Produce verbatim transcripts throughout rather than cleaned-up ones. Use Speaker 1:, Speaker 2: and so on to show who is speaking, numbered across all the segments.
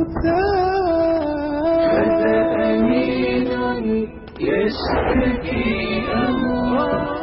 Speaker 1: هذا أمين يشتكي أمرا.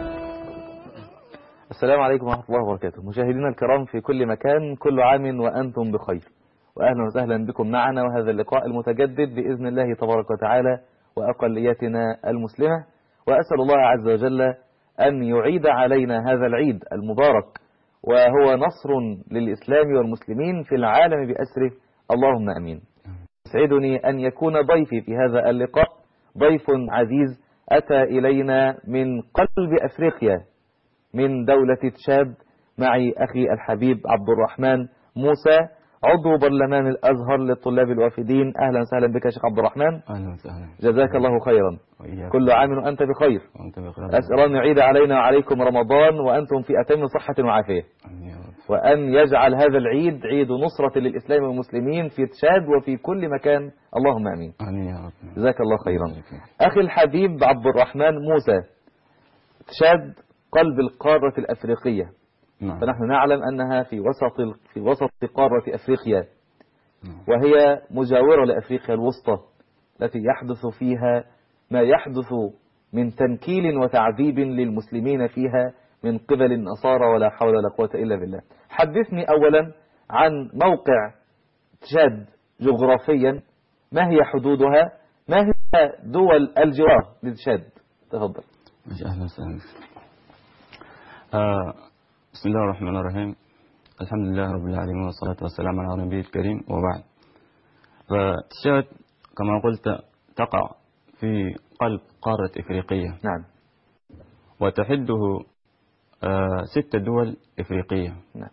Speaker 2: السلام عليكم ورحمة الله وبركاته. مشاهدينا الكرام في كل مكان، كل عام وأنتم بخير، وأهلا وسهلا بكم معنا وهذا اللقاء المتجدد بإذن الله تبارك وتعالى وأقلياتنا المسلمة. وأسأل الله عز وجل أن يعيد علينا هذا العيد المبارك وهو نصر للإسلام والمسلمين في العالم بأسره، اللهم أمين. يسعدني أن يكون ضيفي في هذا اللقاء ضيف عزيز أتى إلينا من قلب أفريقيا، من دولة تشاد، معي أخي الحبيب عبد الرحمن موسى، عضو برلمان الأزهر للطلاب الوافدين. أهلا وسهلا بك يا شيخ عبد الرحمن.
Speaker 3: أهلا وسهلا.
Speaker 2: جزاك الله خيرا. كل عام وأنت بخير.
Speaker 3: وأنت بخير.
Speaker 2: أسأل أن يعيد علينا وعليكم رمضان وأنتم في أتم صحة وعافية، وأن يجعل هذا العيد عيد نصرة للإسلام والمسلمين في تشاد وفي كل مكان، اللهم أمين.
Speaker 3: آمين يا رب.
Speaker 2: جزاك الله خيرا. أخي الحبيب عبد الرحمن موسى، تشاد قلب القارة الأفريقية،
Speaker 3: نعم.
Speaker 2: فنحن نعلم أنها في وسط في وسط قارة أفريقيا، وهي مجاورة لأفريقيا الوسطى التي يحدث فيها ما يحدث من تنكيل وتعذيب للمسلمين فيها من قبل النصارى، ولا حول ولا قوة إلا بالله. حدثني أولا عن موقع تشاد جغرافيا، ما هي حدودها، ما هي دول الجوار لتشاد؟ تفضل.
Speaker 3: أهلا وسهلا. آه بسم الله الرحمن الرحيم. الحمد لله رب العالمين والصلاة والسلام على نبيه الكريم، وبعد. فتشاد كما قلت تقع في قلب قارة إفريقية،
Speaker 2: نعم،
Speaker 3: وتحده آه ست دول إفريقية.
Speaker 2: نعم.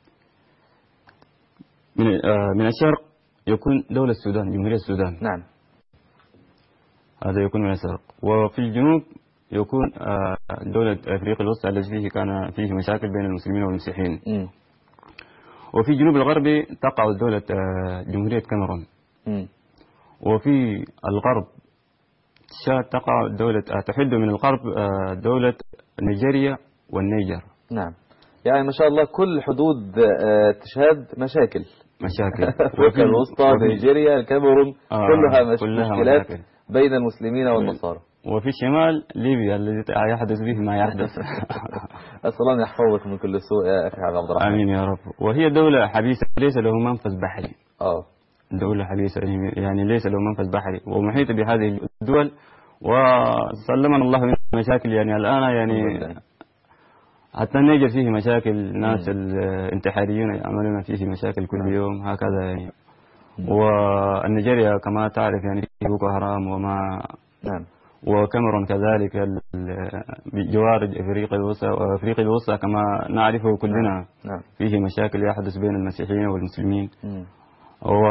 Speaker 3: من آه من الشرق يكون دولة السودان، جمهورية السودان،
Speaker 2: نعم،
Speaker 3: هذا يكون من الشرق. وفي الجنوب يكون دولة أفريقيا الوسطى التي فيه كان فيه مشاكل بين المسلمين والمسيحيين.
Speaker 2: م.
Speaker 3: وفي الجنوب الغربي تقع دولة جمهورية كاميرون.
Speaker 2: م.
Speaker 3: وفي الغرب تشاد تقع دولة تحد من الغرب دولة نيجيريا والنيجر.
Speaker 2: نعم، يعني ما شاء الله كل حدود تشاد مشاكل
Speaker 3: مشاكل
Speaker 2: أفريقيا الوسطى، نيجيريا، الكاميرون،
Speaker 3: آه
Speaker 2: كلها, مش
Speaker 3: كلها
Speaker 2: مشكلات
Speaker 3: مشاكل
Speaker 2: بين المسلمين والنصارى.
Speaker 3: وفي الشمال ليبيا الذي يحدث به ما يحدث.
Speaker 2: أسأل الله أن يحفظك من كل سوء يا أخي عبد الرحمن.
Speaker 3: آمين يا رب. وهي دولة حبيسة ليس له منفذ بحري.
Speaker 2: آه
Speaker 3: دولة حبيسة يعني ليس له منفذ بحري، ومحيطة بهذه الدول، وسلمنا الله من المشاكل. يعني الآن يعني حتى النيجر فيه مشاكل، ناس الانتحاريون يعملون فيه مشاكل كل يوم هكذا يعني. والنيجيريا كما تعرف يعني فيه بوكو حرام وما
Speaker 2: نعم.
Speaker 3: وكاميرون كذلك بجوار افريقيا الوسطى، وافريقيا الوسطى كما نعرفه كلنا
Speaker 2: نعم.
Speaker 3: فيه مشاكل يحدث بين المسيحيين والمسلمين.
Speaker 2: م.
Speaker 3: و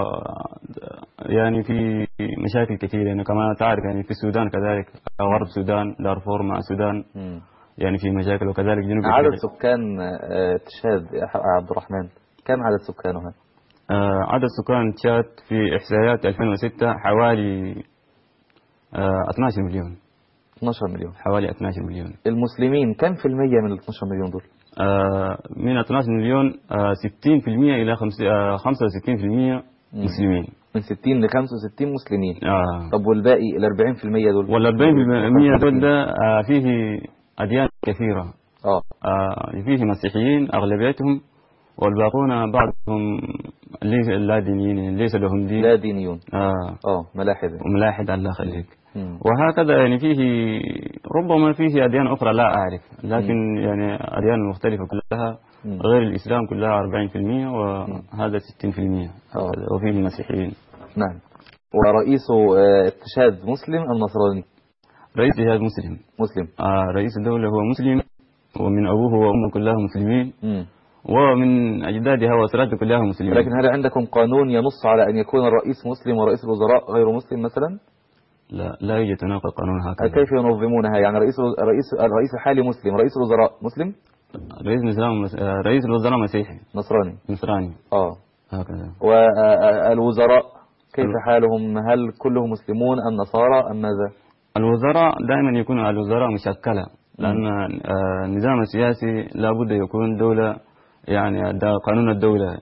Speaker 3: يعني في مشاكل كثيرة يعني كما تعرف يعني في السودان كذلك، غرب السودان دارفور مع السودان
Speaker 2: م.
Speaker 3: يعني في مشاكل، وكذلك جنوب
Speaker 2: عدد
Speaker 3: أفريقيا.
Speaker 2: سكان تشاد يا عبد الرحمن كم عدد سكانها؟
Speaker 3: آه عدد سكان تشاد في إحصائيات ألفين وستة حوالي آه اثني عشر مليون.
Speaker 2: اثني عشر مليون،
Speaker 3: حوالي اثني عشر مليون.
Speaker 2: المسلمين كم في المية من ال اثني عشر مليون دول؟
Speaker 3: آه من اثني عشر مليون آه ستين بالمئة إلى خمسة وستين بالمئة مسلمين.
Speaker 2: من ستين ل خمسة وستين مسلمين.
Speaker 3: آه.
Speaker 2: طب والباقي ال أربعين بالمئة دول؟
Speaker 3: وال أربعين بالمئة دول ده آه فيه أديان كثيرة.
Speaker 2: آه.
Speaker 3: آه فيه مسيحيين أغلبيتهم، والباقون بعضهم ليس لا دينيين، ليس لهم دين،
Speaker 2: لا دينيون.
Speaker 3: آه
Speaker 2: آه ملاحد.
Speaker 3: ملاحد الله يخليك. وهكذا يعني فيه ربما فيه أديان أخرى لا أعرف، لكن مم. يعني أديان مختلفة كلها مم. غير الإسلام كلها أربعين بالمئة، وهذا ستين بالمئة، وفيه المسيحيين.
Speaker 2: نعم. ورئيس تشاد مسلم أم نصراني؟
Speaker 3: رئيس تشاد مسلم.
Speaker 2: مسلم.
Speaker 3: آه رئيس الدولة هو مسلم، ومن أبوه وأمه كلها مسلمين.
Speaker 2: مم.
Speaker 3: ومن أجدادها وأسرته كلها مسلمين.
Speaker 2: لكن هل عندكم قانون ينص على أن يكون الرئيس مسلم ورئيس الوزراء غير مسلم مثلا؟
Speaker 3: لا لا يوجد تناقض قانون هكذا.
Speaker 2: كيف ينظمونها؟ يعني رئيس رئيس الرئيس الحالي مسلم، رئيس الوزراء مسلم؟
Speaker 3: رئيس الوزراء رئيس الوزراء مسيحي
Speaker 2: نصراني.
Speaker 3: نصراني.
Speaker 2: اه
Speaker 3: هكذا.
Speaker 2: والوزراء كيف حالهم؟ هل كلهم مسلمون أم نصارى أم ماذا؟
Speaker 3: الوزراء دائما يكون الوزراء مشكلة، لأن النظام السياسي لا بد يكون دولة يعني قانون الدولة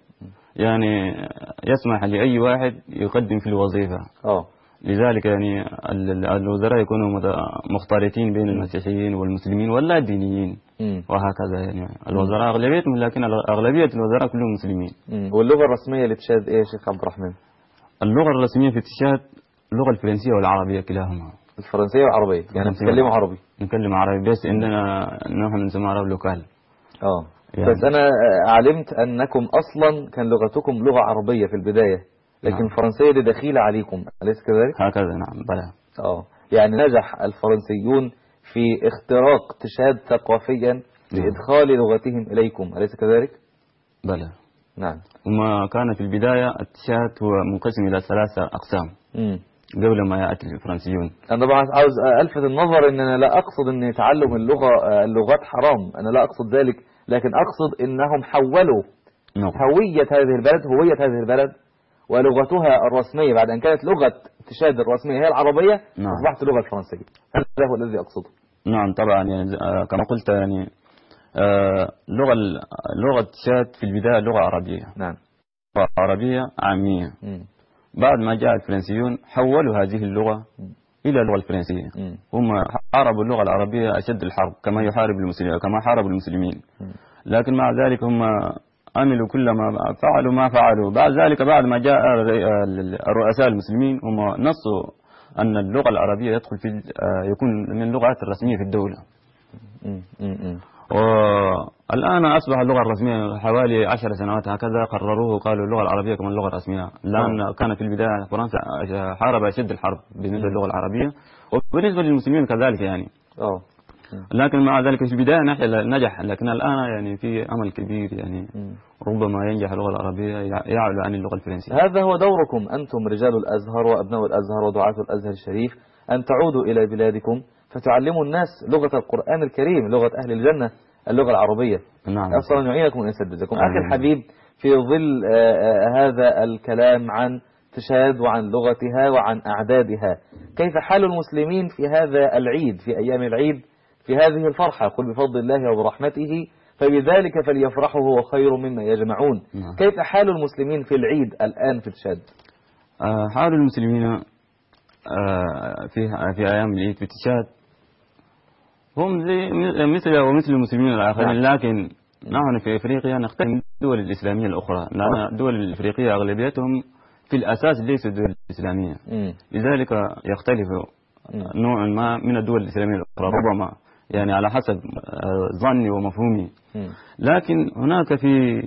Speaker 3: يعني يسمح لأي واحد يقدم في الوظيفة.
Speaker 2: اه
Speaker 3: لذلك يعني الوزراء يكونوا مختلطين بين المسيحيين والمسلمين ولا الدينيين
Speaker 2: مم.
Speaker 3: وهكذا. يعني الوزراء أغلبيتهم، لكن أغلبية الوزراء كلهم مسلمين.
Speaker 2: مم. واللغة الرسمية لتشاد ايه يا شيخ عبد الرحمن؟
Speaker 3: اللغة الرسمية في تشاد اللغة الفرنسية والعربية كلاهما.
Speaker 2: الفرنسية والعربية، يعني بتتكلموا عربي؟
Speaker 3: نتكلم عربي بس عندنا نحن نسمى عربي لوكال.
Speaker 2: اه
Speaker 3: يعني
Speaker 2: بس أنا علمت أنكم أصلا كان لغتكم لغة عربية في البداية، لكن
Speaker 3: نعم.
Speaker 2: الفرنسية دي دخيلة عليكم، أليس كذلك؟
Speaker 3: هكذا نعم بلى.
Speaker 2: اه يعني نجح الفرنسيون في اختراق تشاد ثقافيا بإدخال لغتهم إليكم، أليس كذلك؟
Speaker 3: بلى
Speaker 2: نعم.
Speaker 3: وما كان في البداية التشاد هو منقسم إلى ثلاثة أقسام
Speaker 2: مم.
Speaker 3: قبل ما يأتي الفرنسيون.
Speaker 2: أنا طبعا عاوز ألفت النظر أن أنا لا أقصد أن تعلم اللغة اللغات حرام، أنا لا أقصد ذلك، لكن أقصد أنهم حولوا
Speaker 3: نعم.
Speaker 2: هوية هذه البلد هوية هذه البلد ولغتها الرسمية بعد أن كانت لغة تشاد الرسمية هي العربية،
Speaker 3: نعم.
Speaker 2: أصبحت لغة فرنسية. هذا هو الذي أقصده.
Speaker 3: نعم طبعا يعني آه كما قلت يعني آه لغة لغة تشاد في البداية لغة عربية.
Speaker 2: نعم.
Speaker 3: لغة عربية عامية.
Speaker 2: م.
Speaker 3: بعد ما جاء الفرنسيون حولوا هذه اللغة م. إلى اللغة الفرنسية. م. هم حاربوا اللغة العربية أشد الحرب كما يحارب المسلمين كما حاربوا المسلمين. م. لكن مع ذلك هم عملوا كل ما فعلوا ما فعلوا. بعد ذلك بعد ما جاء الرؤساء المسلمين هم نصوا أن اللغة العربية يدخل في يكون من اللغات الرسمية في الدولة. والآن أصبح اللغة الرسمية حوالي عشر سنوات هكذا قرروه قالوا اللغة العربية كمان اللغة الرسمية. الآن كان في البداية فرنسا حارب أشد الحرب بالنسبة للغة العربية وبالنسبة للمسلمين كذلك يعني. أوه. لكن مع ذلك في البداية نجح، لكن الآن يعني في أمل كبير يعني ربما ينجح اللغة العربية يعلو عن اللغة الفرنسية.
Speaker 2: هذا هو دوركم أنتم رجال الأزهر وأبناء الأزهر ودعاة الأزهر الشريف، أن تعودوا إلى بلادكم فتعلموا الناس لغة القرآن الكريم، لغة أهل الجنة، اللغة العربية.
Speaker 3: نعم.
Speaker 2: أصلا يعينكم ويسددكم. أخي الحبيب، في ظل هذا الكلام عن تشاد وعن لغتها وعن أعدادها، كيف حال المسلمين في هذا العيد، في أيام العيد، في هذه الفرحة؟ قل بفضل الله وبرحمته فبذلك فليفرحوا هو خير مما يجمعون. نعم. كيف حال المسلمين في العيد الآن في تشاد؟
Speaker 3: آه حال المسلمين آه في في أيام العيد في تشاد هم زي مثل ومثل المسلمين الآخرين. نعم. لكن نحن في أفريقيا نختلف من الدول الإسلامية الأخرى، لأن الدول الأفريقية أغلبيتهم في الأساس ليسوا دول إسلامية. م. لذلك يختلف نوع ما من الدول الإسلامية الأخرى ربما يعني على حسب ظني ومفهومي. لكن هناك في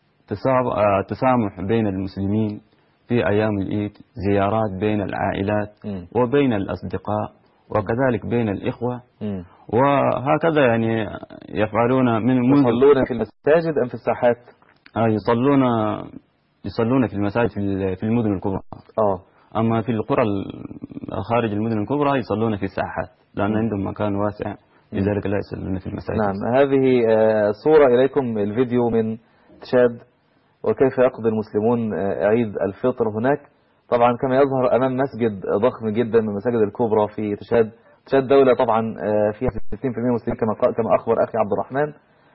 Speaker 3: تسامح بين المسلمين في أيام العيد، زيارات بين العائلات وبين الأصدقاء وكذلك بين الإخوة، وهكذا يعني يفعلون. من
Speaker 2: يصلون في المساجد أم في الساحات؟
Speaker 3: آه يصلون يصلون في المساجد في المدن الكبرى. آه. أما في القرى خارج المدن الكبرى يصلون في الساحات لأن عندهم مكان واسع، لذلك لا يصلون في المساجد.
Speaker 2: نعم. هذه صورة إليكم الفيديو من تشاد وكيف يقضي المسلمون عيد الفطر هناك. طبعا كما يظهر أمام مسجد ضخم جدا من المساجد الكبرى في تشاد. تشاد دولة طبعا فيها ستين بالمئة مسلمين كما كما أخبر أخي عبد الرحمن،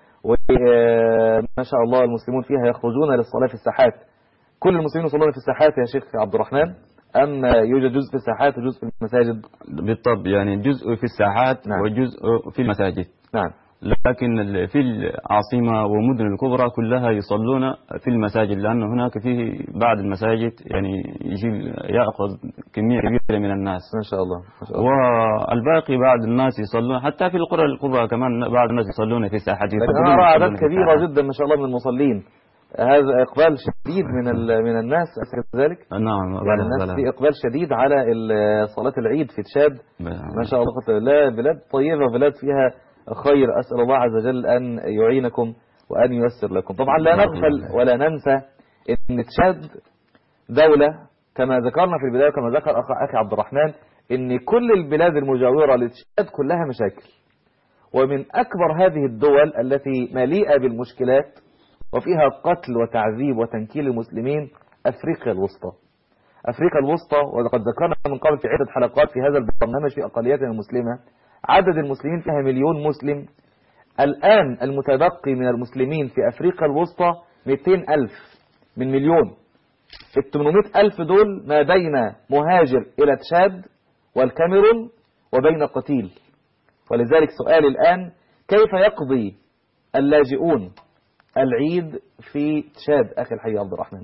Speaker 2: وما شاء الله المسلمون فيها يخرجون للصلاة في الساحات. كل المسلمين يصلون في الساحات يا شيخ عبد الرحمن أم يوجد جزء في الساحات وجزء في المساجد؟
Speaker 3: بالطبع يعني جزء في الساحات. نعم. وجزء في المساجد.
Speaker 2: نعم.
Speaker 3: لكن في العاصمة ومدن الكبرى كلها يصلون في المساجد، لأن هناك فيه بعض المساجد يعني يجي يأخذ كمية كبيرة من الناس.
Speaker 2: ما شاء الله. ما شاء الله.
Speaker 3: والباقي بعض الناس يصلون حتى في القرى الكبرى كمان بعض الناس يصلون في الساحات.
Speaker 2: لكن أنا أرى أعداد كبيرة جدا ما شاء الله من المصلين. هذا إقبال شديد من من الناس كذلك.
Speaker 3: نعم.
Speaker 2: يعني الناس في إقبال شديد على صلاة العيد في تشاد. ما شاء الله. لا بلاد طيبة، بلاد فيها خير. أسأل الله عز وجل أن يعينكم وأن ييسر لكم. طبعا لا نغفل ولا ننسى أن تشاد دولة كما ذكرنا في البداية كما ذكر أخي عبد الرحمن أن كل البلاد المجاورة لتشاد كلها مشاكل، ومن أكبر هذه الدول التي مليئة بالمشكلات وفيها قتل وتعذيب وتنكيل المسلمين أفريقيا الوسطى. أفريقيا الوسطى، وقد ذكرنا من قبل في عدة حلقات في هذا البرنامج في أقلياتنا المسلمة، عدد المسلمين فيها مليون مسلم. الآن المتبقي من المسلمين في أفريقيا الوسطى مئتين ألف. من مليون. ال ثمانمائة ألف دول ما بين مهاجر إلى تشاد والكاميرون وبين قتيل. ولذلك سؤالي الآن، كيف يقضي اللاجئون العيد في تشاد أخي الحي عبد الرحمن؟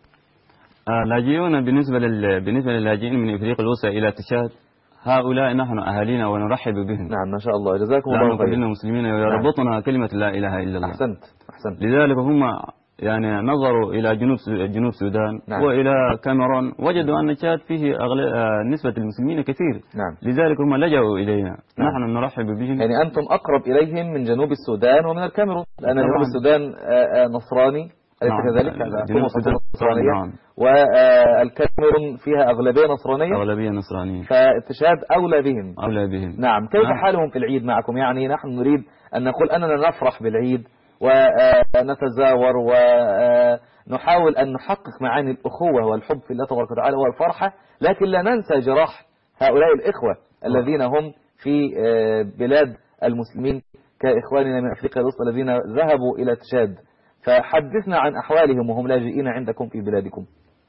Speaker 3: اللاجئون بالنسبة لل... بالنسبة للاجئين من إفريقيا الوسطى إلى تشاد، هؤلاء نحن أهالينا ونرحب بهم.
Speaker 2: نعم ما شاء الله، جزاكم
Speaker 3: الله
Speaker 2: الله
Speaker 3: خير.
Speaker 2: خيرا.
Speaker 3: مسلمين ويربطنا نعم. كلمة لا إله إلا الله.
Speaker 2: أحسنت أحسنت.
Speaker 3: لذلك هم يعني نظروا إلى جنوب جنوب السودان نعم. وإلى كاميرون، وجدوا أن تشاد فيه أغلب نسبة المسلمين كثير نعم. لذلك هم لجأوا إلينا نعم. نحن نرحب بهم.
Speaker 2: يعني أنتم أقرب إليهم من جنوب السودان ومن الكاميرون، لأن جنوب السودان نصراني أليس
Speaker 3: نعم.
Speaker 2: كذلك؟
Speaker 3: جنوب السودان
Speaker 2: نصرانية نعم. والكاميرون فيها أغلبية نصرانية
Speaker 3: أغلبية نصرانية،
Speaker 2: فتشاد أولى بهم
Speaker 3: أولى بهم
Speaker 2: نعم. كيف نعم. حالهم في العيد معكم؟ يعني نحن نريد أن نقول أننا نفرح بالعيد ونتزاور ونحاول أن نحقق معاني الأخوة والحب في الله تبارك وتعالى والفرحة، لكن لا ننسى جراح هؤلاء الإخوة الذين هم في بلاد المسلمين كإخواننا من أفريقيا الوسطى الذين ذهبوا إلى تشاد. فحدثنا عن أحوالهم وهم لاجئين عندكم في بلادكم.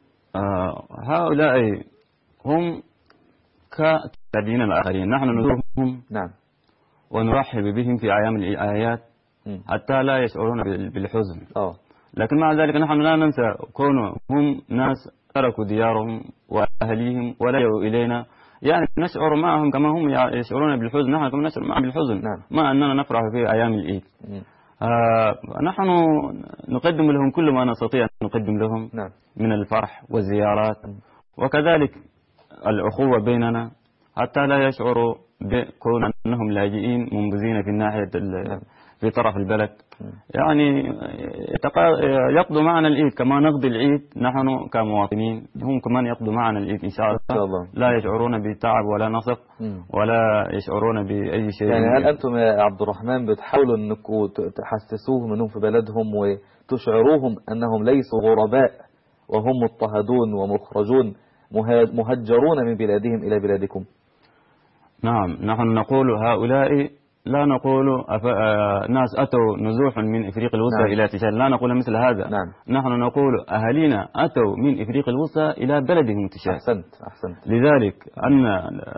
Speaker 3: آه هؤلاء هم كاللاجئين الآخرين، نحن نزورهم نعم ونرحب بهم في أيام الآيات حتى لا يشعرون بالحزن. أوه. لكن مع ذلك نحن لا ننسى كونهم هم ناس تركوا ديارهم وأهليهم ولجأوا إلينا، يعني نشعر معهم كما هم يشعرون بالحزن، نحن كما نشعر معهم بالحزن نعم. ما أننا نفرح في أيام العيد. آه نحن نقدم لهم كل ما نستطيع أن نقدم لهم نعم. من الفرح والزيارات م. وكذلك الأخوة بيننا حتى لا يشعروا بكون أنهم لاجئين منبذين في الناحية نعم. في طرف البلد م. يعني يقضوا معنا العيد كما نقضي العيد نحن كمواطنين، هم كمان يقضوا معنا العيد إن شاء الله. لا يشعرون بتعب ولا نصب م. ولا يشعرون بأي شيء.
Speaker 2: يعني هل أنتم يا عبد الرحمن بتحاولوا أنكم تحسسوهم أنهم في بلدهم وتشعروهم أنهم ليسوا غرباء وهم مضطهدون ومخرجون مهجرون من بلادهم إلى بلادكم؟
Speaker 3: نعم نحن نقول هؤلاء، لا نقول أف... آ... ناس أتوا نزوح من إفريقيا الوسطى نعم. إلى تشاد، لا نقول مثل هذا نعم. نحن نقول أهالينا أتوا من إفريقيا الوسطى إلى بلدهم تشاد.
Speaker 2: أحسنت أحسنت.
Speaker 3: لذلك أن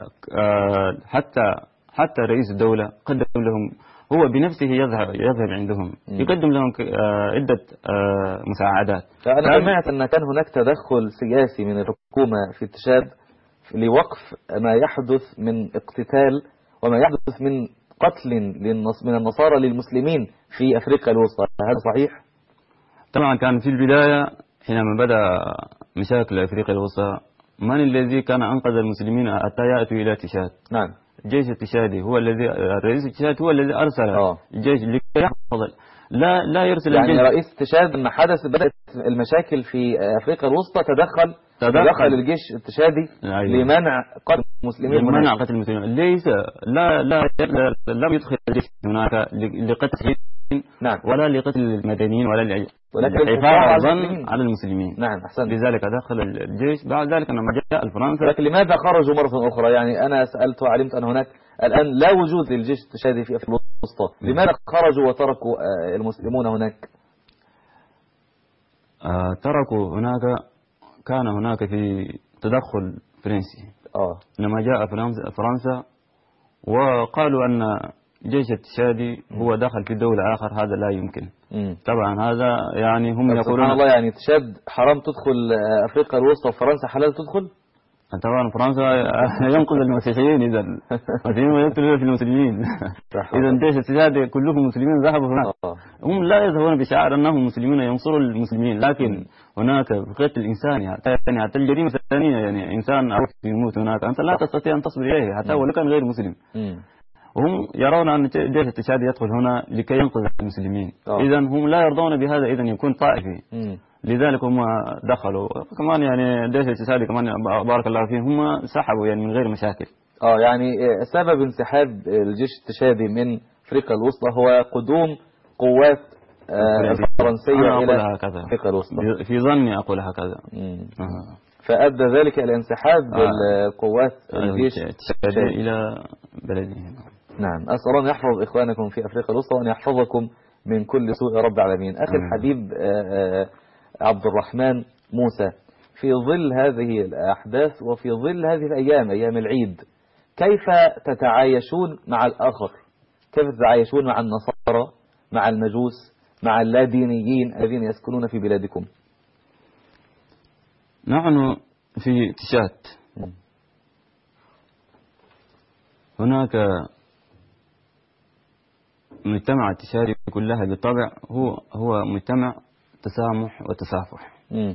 Speaker 3: آ... حتى حتى رئيس الدولة قدم لهم، هو بنفسه يذهب يذهب عندهم م. يقدم لهم عدة مساعدات.
Speaker 2: فأنا سمعت أن كان هناك تدخل سياسي من الحكومة في تشاد لوقف ما يحدث من اقتتال وما يحدث من قتل من النصارى للمسلمين في أفريقيا الوسطى، هذا صحيح؟
Speaker 3: طبعا كان في البداية حينما بدأ مشاكل أفريقيا الوسطى، من الذي كان أنقذ المسلمين حتى يأتوا إلى تشاد؟ نعم الجيش التشادي هو الذي، الرئيس التشادي هو الذي أرسل أوه. الجيش لكي يحفظ، لا لا يرسل
Speaker 2: يعني
Speaker 3: الجيش.
Speaker 2: رئيس تشاد لما حدث بدأت المشاكل في أفريقيا الوسطى تدخل تدخل الجيش التشادي أيوة. لمنع قتل المسلمين،
Speaker 3: لمنع قتل المسلمين. ليس لا لا لم يدخل الجيش هناك لقتل نعم. ولا لقتل المدنيين ولا للحفاظ على المسلمين.
Speaker 2: نعم أحسنت.
Speaker 3: لذلك دخل الجيش. بعد ذلك لما جاء الفرنسا،
Speaker 2: لكن لماذا خرجوا مرة أخرى؟ يعني أنا سألت وعلمت أن هناك الآن لا وجود للجيش التشادي في أفريقيا الوسطى، لماذا خرجوا وتركوا المسلمون هناك؟
Speaker 3: آه تركوا هناك، كان هناك في تدخل فرنسي. آه. لما جاء فرنسا وقالوا أن الجيش التشادي هو دخل في دولة آخر، هذا لا يمكن. مم. طبعا هذا يعني هم يقولون
Speaker 2: سبحان الله، يعني تشاد حرام تدخل أفريقيا الوسطى وفرنسا حلال تدخل؟
Speaker 3: طبعا فرنسا ينقذ المسيحيين، إذا المسيحيين ويقتلون في المسلمين. إذا الجيش التشادي كلهم مسلمين ذهبوا هناك. هم لا يذهبون بشعار أنهم مسلمين ينصروا المسلمين، لكن هناك قتل الإنسان يعني حتى الجريمة الثانية، يعني إنسان أو يموت هناك أنت لا تستطيع أن تصبر إليه حتى ولو كان غير مسلم. وهم يرون أن الجيش التشادي يدخل هنا لكي ينقذ المسلمين. إذا هم لا يرضون بهذا، إذا يكون طائفي. لذلك هم دخلوا كمان، يعني الجيش التشادي كمان بارك الله فيهم هم سحبوا يعني من غير مشاكل.
Speaker 2: اه يعني سبب انسحاب الجيش التشادي من افريقيا الوسطى هو قدوم قوات الفرنسية الى افريقيا الوسطى.
Speaker 3: في ظني اقول هكذا.
Speaker 2: آه. فادى ذلك الى انسحاب آه. القوات الجيش
Speaker 3: التشادي الى بلدهم.
Speaker 2: نعم، اسال الله ان يحفظ اخوانكم في افريقيا الوسطى وان يحفظكم من كل سوء يا رب العالمين. اخي الحبيب، آآ آآ عبد الرحمن موسى، في ظل هذه الأحداث وفي ظل هذه الأيام أيام العيد، كيف تتعايشون مع الآخر؟ كيف تتعايشون مع النصارى، مع المجوس، مع اللادينيين الذين يسكنون في بلادكم؟
Speaker 3: نحن في تشات هناك مجتمع التشاري كلها بالطبع هو هو مجتمع تسامح وتسافح.
Speaker 2: م.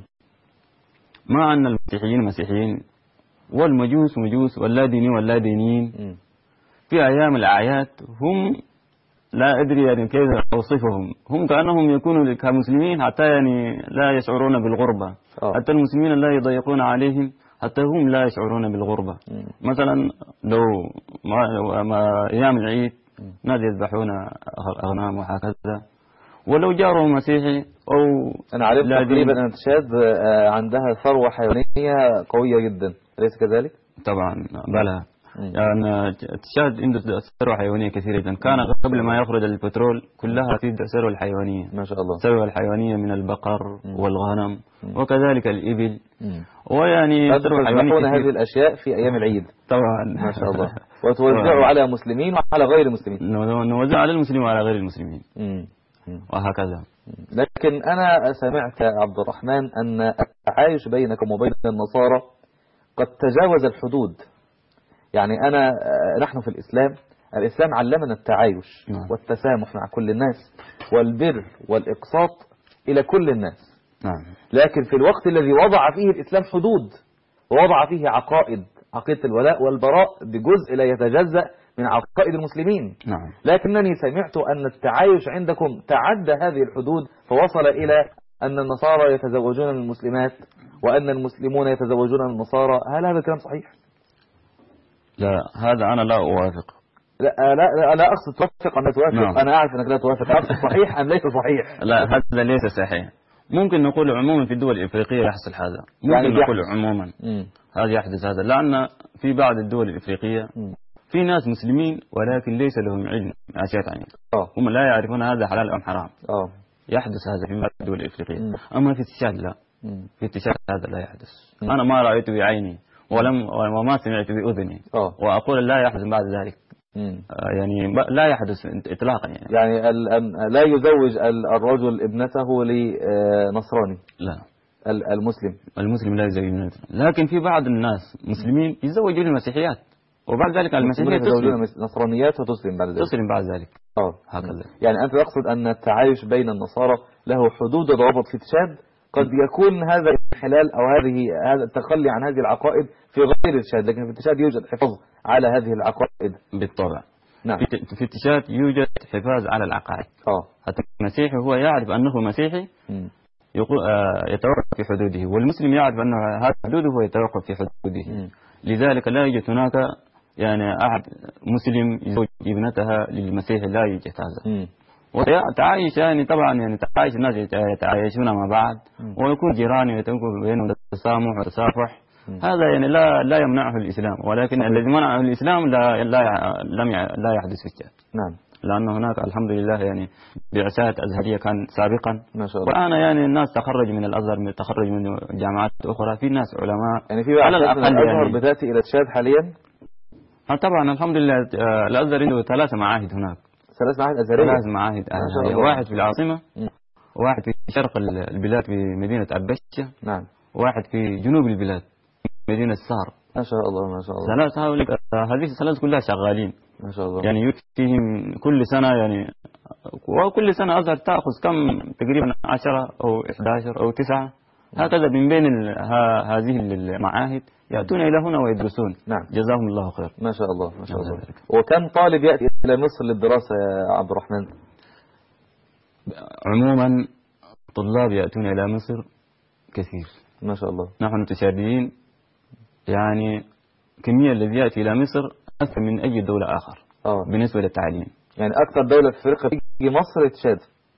Speaker 3: مع أن المسيحيين مسيحيين والمجوس مجوس واللاديني واللادينيين
Speaker 2: م.
Speaker 3: في أيام الأعياد هم لا أدري يعني كيف أوصفهم، هم كأنهم يكونوا كمسلمين حتى يعني لا يشعرون بالغربة.
Speaker 2: أوه.
Speaker 3: حتى المسلمين لا يضيقون عليهم حتى هم لا يشعرون بالغربة.
Speaker 2: م.
Speaker 3: مثلا لو ما ما أيام العيد ناس يذبحون أغنام وهكذا، ولو جارهم مسيحي أو
Speaker 2: أنا عرفت
Speaker 3: لا
Speaker 2: تقريبا
Speaker 3: دين.
Speaker 2: أن تشاد آه، عندها ثروة حيوانية قوية جدا، أليس كذلك؟
Speaker 3: طبعا بلى يعني تشاد عنده ثروة حيوانية كثيرة جدا. كان قبل ما يخرج البترول كلها في ثروة الحيوانية،
Speaker 2: ما شاء الله.
Speaker 3: الثروة الحيوانية من البقر والغنم وكذلك الإبل،
Speaker 2: مم.
Speaker 3: ويعني ثروة حيوانية
Speaker 2: تذبحون
Speaker 3: كثير
Speaker 2: هذه الأشياء في أيام العيد
Speaker 3: طبعا.
Speaker 2: ما شاء الله، وتوزعوا على مسلمين وعلى غير المسلمين.
Speaker 3: نوزع على المسلمين وعلى غير المسلمين
Speaker 2: مم. مم.
Speaker 3: وهكذا.
Speaker 2: لكن أنا سمعت يا عبد الرحمن أن التعايش بينكم وبين النصارى قد تجاوز الحدود. يعني أنا نحن في الإسلام، الإسلام علمنا التعايش
Speaker 3: نعم.
Speaker 2: والتسامح مع كل الناس والبر والإقساط إلى كل الناس.
Speaker 3: نعم.
Speaker 2: لكن في الوقت الذي وضع فيه الإسلام حدود ووضع فيه عقائد، عقيدة الولاء والبراء بجزء لا يتجزأ من عقائد المسلمين.
Speaker 3: نعم.
Speaker 2: لكنني سمعت أن التعايش عندكم تعدى هذه الحدود فوصل إلى أن النصارى يتزوجون من المسلمات وأن المسلمون يتزوجون من النصارى. هل هذا الكلام صحيح؟
Speaker 3: لا، هذا أنا لا أوافق.
Speaker 2: لا لا لا أقصد توافق أم لا توافق.
Speaker 3: نعم.
Speaker 2: أنا أعرف أنك لا توافق. أقصد صحيح أم ليس صحيح؟
Speaker 3: لا، هذا ليس صحيح. ممكن نقول عموما في الدول الإفريقية يحصل هذا، ممكن
Speaker 2: يعني
Speaker 3: نقول
Speaker 2: يحدث.
Speaker 3: عموما
Speaker 2: مم.
Speaker 3: هذا يحدث هذا، لأن في بعض الدول الإفريقية
Speaker 2: مم.
Speaker 3: في ناس مسلمين ولكن ليس لهم علم أشياء ثانية،
Speaker 2: آه.
Speaker 3: هم لا يعرفون هذا حلال أم حرام.
Speaker 2: آه.
Speaker 3: يحدث هذا في بعض الدول الإفريقية.
Speaker 2: مم.
Speaker 3: أما في التشاد لا،
Speaker 2: مم.
Speaker 3: في التشاد هذا لا يحدث.
Speaker 2: مم.
Speaker 3: أنا ما رأيته بعيني ولم وما سمعت بأذني،
Speaker 2: آه.
Speaker 3: وأقول لا يحدث بعد ذلك.
Speaker 2: مم.
Speaker 3: آه، يعني ب- لا يحدث إطلاقا يعني.
Speaker 2: يعني ال- ال- لا يزوج ال- الرجل ابنته لنصراني
Speaker 3: لا،
Speaker 2: ال- المسلم.
Speaker 3: المسلم لا يزوج من النساء. لكن في بعض الناس مسلمين يتزوجون المسيحيات وبعد ذلك المسيحية
Speaker 2: يتزوجون
Speaker 3: تسلم
Speaker 2: نصرانيات وتسلم بعد ذلك.
Speaker 3: تسلم بعد ذلك
Speaker 2: اه
Speaker 3: هكذا.
Speaker 2: يعني أنت تقصد أن التعايش بين النصارى له حدود وضوابط في تشاد، قد يكون هذا الانحلال أو هذه هذا التخلي عن هذه العقائد في غير التشاد، لكن في التشاد يوجد حفاظ على هذه العقائد.
Speaker 3: بالطبع.
Speaker 2: نعم.
Speaker 3: في في التشاد يوجد حفاظ على العقائد.
Speaker 2: اه
Speaker 3: حتى المسيحي هو يعرف أنه مسيحي
Speaker 2: مم.
Speaker 3: يقول آه يتوقف في حدوده، والمسلم يعرف أنه هذا حدوده هو يتوقف في حدوده.
Speaker 2: مم.
Speaker 3: لذلك لا يوجد هناك يعني أحد مسلم يزوج ابنتها للمسيحي، لا يوجد هذا.
Speaker 2: مم.
Speaker 3: وتعايش يعني طبعا يعني تعايش الناس يتعايشون مع بعض
Speaker 2: مم.
Speaker 3: ويكون جيران ويكون بينهم التسامح والتسافح.
Speaker 2: مم.
Speaker 3: هذا يعني لا لا يمنعه الإسلام، ولكن الذي منعه الإسلام لا لا يع- لم يع- لا يحدث في التشاد.
Speaker 2: نعم
Speaker 3: لأن هناك الحمد لله يعني بعثات أزهرية كان سابقا،
Speaker 2: ما شاء الله.
Speaker 3: والآن يعني الناس تخرج من الأزهر، من تخرج من جامعات أخرى، في ناس علماء
Speaker 2: يعني في
Speaker 3: على
Speaker 2: بعض من
Speaker 3: الأقل
Speaker 2: الأزهر
Speaker 3: يعني.
Speaker 2: بتأتي إلى تشاد حاليا.
Speaker 3: آه طبعا الحمد لله. آه، الأزهر عنده ثلاثة معاهد هناك،
Speaker 2: ثلاث معاهد أزهرية.
Speaker 3: ثلاث معاهد
Speaker 2: شاء
Speaker 3: أزهرية،
Speaker 2: الله.
Speaker 3: واحد في العاصمة
Speaker 2: مم.
Speaker 3: وواحد في شرق البلاد في مدينة أبشة،
Speaker 2: نعم
Speaker 3: وواحد في جنوب البلاد في مدينة السار.
Speaker 2: ما شاء الله ما شاء الله
Speaker 3: ثلاث هؤلاء آه، هذه الثلاث كلها شغالين
Speaker 2: ما شاء الله.
Speaker 3: يعني يكفيهم كل سنة يعني، وكل سنة أزهر تأخذ كم تقريبا عشرة أو إحدى عشر أو تسعة هكذا من بين ال- ها- هذه المعاهد يأتون إلى هنا ويدرسون.
Speaker 2: نعم
Speaker 3: جزاهم الله خير.
Speaker 2: ما شاء الله ما شاء
Speaker 3: الله
Speaker 2: الله.
Speaker 3: يبارك.
Speaker 2: وكم طالب يأتي إلى مصر للدراسة يا عبد الرحمن؟
Speaker 3: عموما طلاب يأتون إلى مصر كثير.
Speaker 2: ما شاء الله.
Speaker 3: نحن تشاديين يعني كمية الذي يأتي إلى مصر أكثر من أي دولة آخر
Speaker 2: اه
Speaker 3: بالنسبة للتعليم.
Speaker 2: يعني أكثر دولة في أفريقيا تيجي مصر تشاد.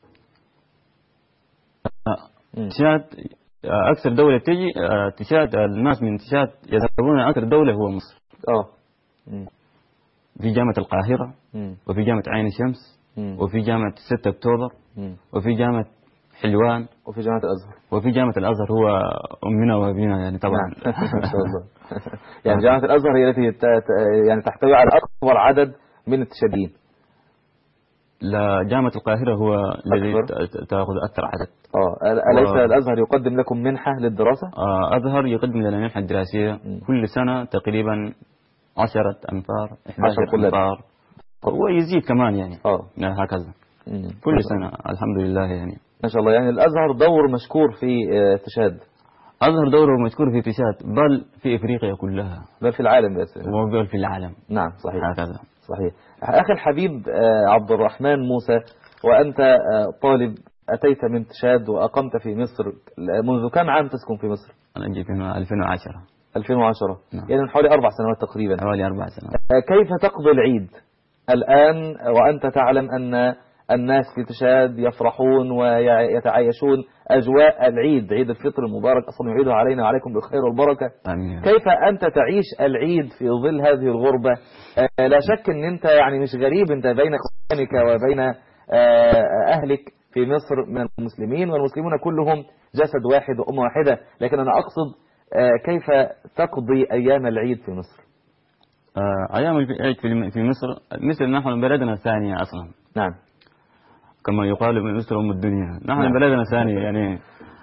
Speaker 2: مم.
Speaker 3: تشاد أكثر دولة تجي آه، تشاد الناس من تشاد يذهبون أكثر دولة هو مصر.
Speaker 2: اه مم.
Speaker 3: في جامعة القاهرة
Speaker 2: مم.
Speaker 3: وفي جامعة عين الشمس
Speaker 2: مم.
Speaker 3: وفي جامعة ستة أكتوبر
Speaker 2: مم.
Speaker 3: وفي جامعة حلوان،
Speaker 2: وفي جامعة الأزهر.
Speaker 3: وفي جامعة الأزهر هو أمنا وأبينا يعني طبعا.
Speaker 2: ما شاء الله. يعني جامعة الأزهر هي التي يعني تحتوي على أكبر عدد من التشابهين.
Speaker 3: لا، جامعة القاهرة هو الذي تأخذ أكثر عدد.
Speaker 2: اه أليس و... الأزهر يقدم لكم منحة للدراسة؟
Speaker 3: آه أزهر يقدم لنا منحة دراسية م. كل سنة تقريبا عشرة أنفار إحدى عشر أنفار ويزيد كمان يعني اه هكذا م. كل سنة الحمد لله يعني
Speaker 2: ما شاء الله. يعني الأزهر دور مشكور في تشاد.
Speaker 3: أزهر دوره مشكور في تشاد، بل في إفريقيا كلها،
Speaker 2: بل في العالم بس،
Speaker 3: وبل في العالم.
Speaker 2: نعم صحيح
Speaker 3: هكذا
Speaker 2: صحيح. أخي الحبيب عبد الرحمن موسى، وأنت طالب أتيت من تشاد وأقمت في مصر، منذ كم عام تسكن في مصر؟
Speaker 3: أنا جيت من ألفين وعشرة.
Speaker 2: ألفين وعشرة
Speaker 3: نعم.
Speaker 2: يعني من حوالي أربع سنوات تقريبا.
Speaker 3: حوالي أربع سنوات.
Speaker 2: كيف تقضي العيد الآن وأنت تعلم أن الناس في تشاد يفرحون ويتعايشون أجواء العيد، عيد الفطر المبارك أصلا يعيدها علينا وعليكم بالخير والبركة.
Speaker 3: آمين.
Speaker 2: كيف أنت تعيش العيد في ظل هذه الغربة؟ لا شك أن أنت يعني مش غريب، أنت بين إخوانك وبين أهلك في مصر من المسلمين، والمسلمون كلهم جسد واحد وأمة واحدة، لكن أنا أقصد كيف تقضي أيام العيد في مصر؟
Speaker 3: أيام العيد في مصر مثل نحن بلدنا الثانية أصلا.
Speaker 2: نعم
Speaker 3: كما يقال من مصر أم الدنيا، نحن نعم. بلدنا ثانية يعني،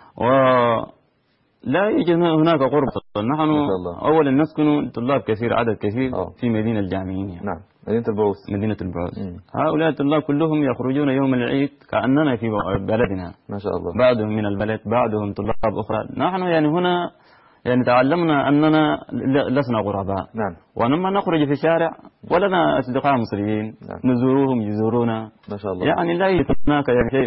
Speaker 3: ولا يوجد هناك غربة. نحن أولا نسكن طلاب كثير، عدد كثير أوه. في مدينة الجامعين يعني.
Speaker 2: نعم مدينة البعوث.
Speaker 3: مدينة البعوث. هؤلاء الطلاب كلهم يخرجون يوم العيد كأننا في بلدنا.
Speaker 2: ما شاء الله.
Speaker 3: بعضهم من البلد، بعضهم طلاب أخرى. نحن يعني هنا يعني تعلمنا أننا لسنا غرباء.
Speaker 2: نعم.
Speaker 3: ولما نخرج في الشارع ولنا أصدقاء مصريين. نعم. نزورهم يزورونا.
Speaker 2: ما شاء الله.
Speaker 3: يعني لا يوجد هناك يعني شيء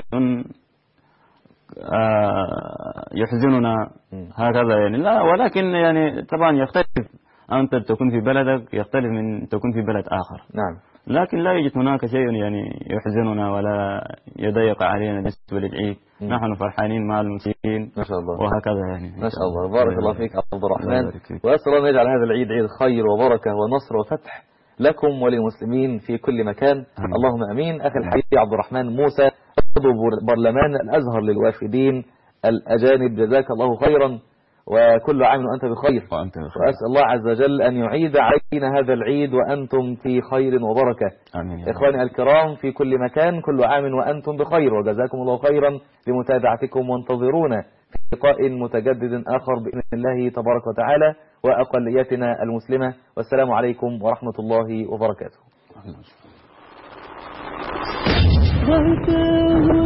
Speaker 3: يحزننا م. هكذا يعني، لا، ولكن يعني طبعا يختلف، أنت تكون في بلدك يختلف من تكون في بلد آخر.
Speaker 2: نعم.
Speaker 3: لكن لا يوجد هناك شيء يعني يحزننا ولا يضيق علينا بالنسبة للعيد. م. نحن فرحانين مع المسلمين.
Speaker 2: ما شاء الله.
Speaker 3: وهكذا يعني.
Speaker 2: ما شاء الله. بارك الله فيك عبد الرحمن، وأسأل الله أن يجعل هذا العيد عيد خير وبركة ونصر وفتح لكم وللمسلمين في كل مكان. أمين. اللهم أمين. أخي الحبيب عبد الرحمن موسى، عضو برلمان الأزهر للوافدين الأجانب، جزاك الله خيرا، وكل عام وأنت بخير.
Speaker 3: وأنت بخير.
Speaker 2: وأسأل الله عز وجل أن يعيد علينا هذا العيد وأنتم في خير وبركة.
Speaker 3: آمين.
Speaker 2: إخواني الكرام في كل مكان، كل عام وأنتم بخير، وجزاكم الله خيرا لمتابعتكم، وانتظرونا في لقاء متجدد آخر بإذن الله تبارك وتعالى وأقليتنا المسلمة. والسلام عليكم ورحمة الله وبركاته.